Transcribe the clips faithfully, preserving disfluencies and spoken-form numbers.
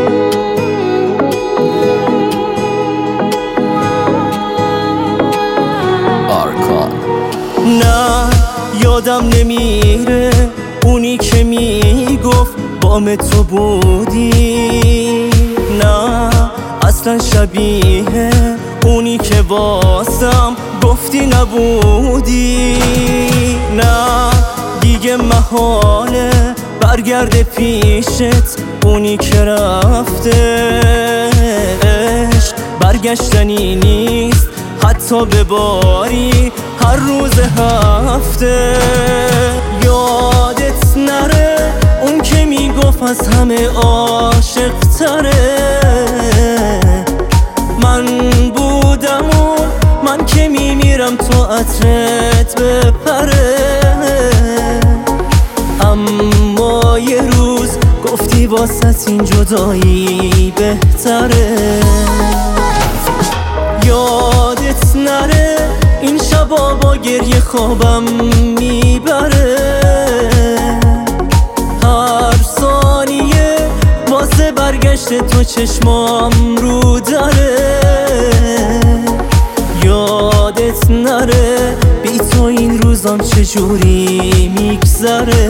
نه یادم نمیره اونی که میگفت بام تو بودی، نه اصلا شبیه اونی که واسم گفتی نبودی. نه دیگه محاله برگرده پیشت اونی که رفتش، برگشتنی نیست حتی به باری هر روز هفته. یادت نره اون که میگفت از همه عاشق تره من بودم و من که میمیرم تو عطرت بپره. اما یه روز گفتی واسه این جدایی بهتره. یادت نره این شبا با گریه خوابم میبره، هر ثانیه واسه برگشت تو چشمام رو داره. یادت نره بی تو این روزام چجوری میگذره.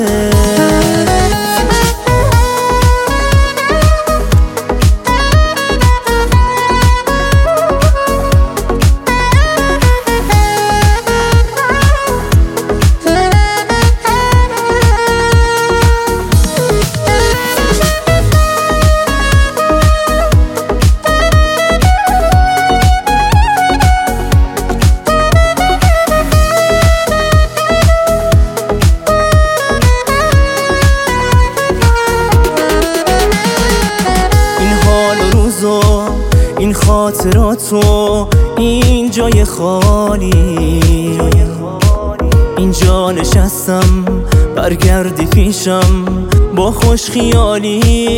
این خاطراتو این جای خالی، اینجا نشستم برگردی پیشم با خوش خیالی.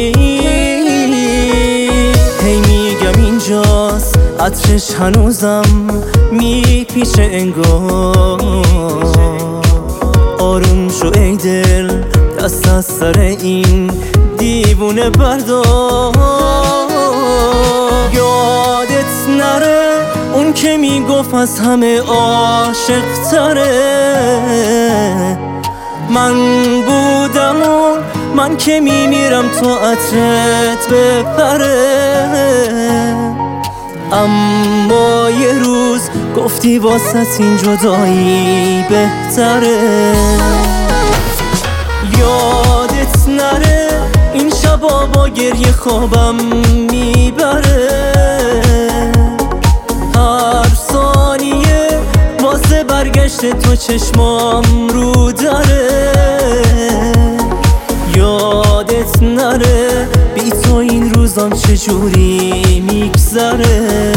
هی میگم اینجاست عطرش هنوزم میپیچه انگار. آروم شو ای دل دست از سر این دیوونه بردار. یادت نره اون که میگفت از همه عاشق تره من بودم و من که میمیرم تو عطرت بپره. اما یه روز گفتی واسه این جدایی بهتره. یادت نره این شبا با گریه خوابم میبره، هر ثانیه واسه برگشت تو چشمام رو داره. یادت نره بی تو این روزام چجوری میگذره.